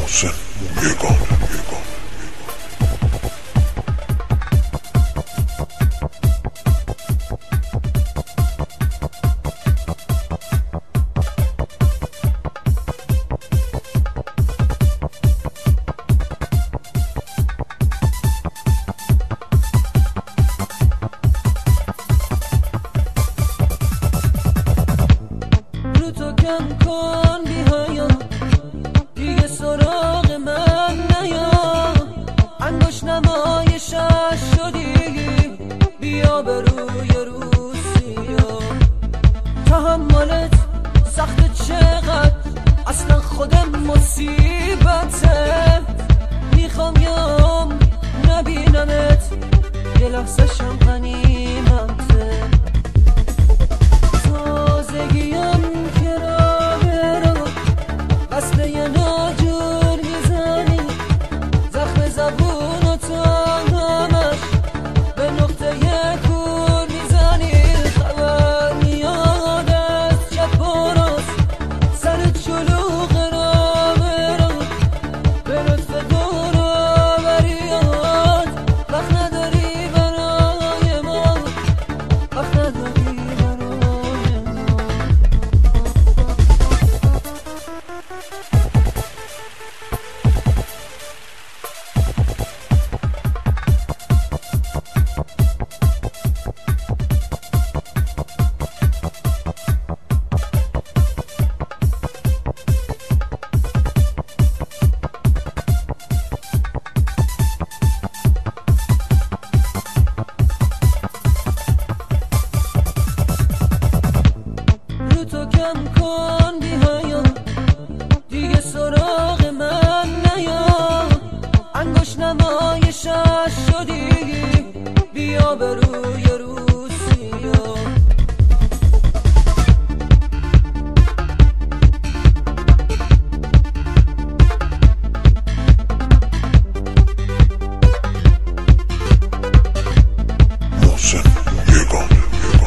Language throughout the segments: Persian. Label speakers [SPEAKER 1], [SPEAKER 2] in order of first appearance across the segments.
[SPEAKER 1] محسن یگانه.
[SPEAKER 2] کم کن بیهایا دیگه سراغ من نیا، انگوش نمای شش شدی بیا به روی روسیا. تحملت سخت چقدر اصلا خودم مصیبته، میخوام یام نبینمت یه لحظه شم غنیمته. تازگیم کم کن بیهایا دیگه سراغ من نیا، انگوش نمای شش شدی بیا به روی روسیا.
[SPEAKER 1] محسن یگانه.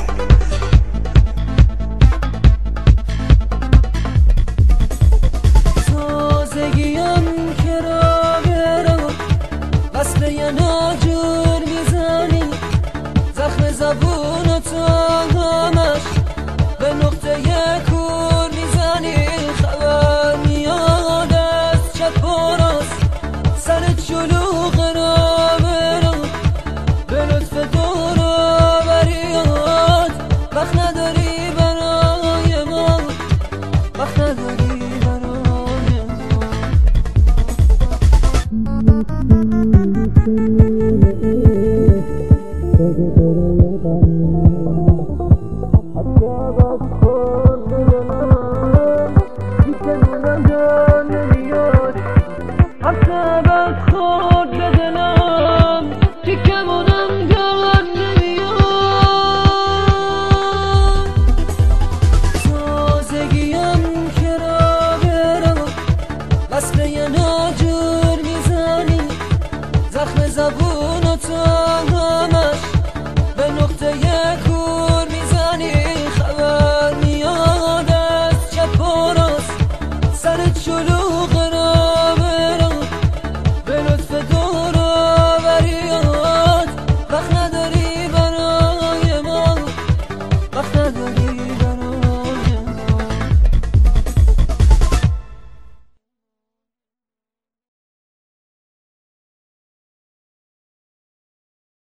[SPEAKER 2] ناجور میزنی زخم زبونتو همش به نقطه کور میزنی. خبر میاد از چپ و راست سرت شلوغ را برم به لطف دور آوریات. وقت نداری برای ما، وقت نداری برای ما.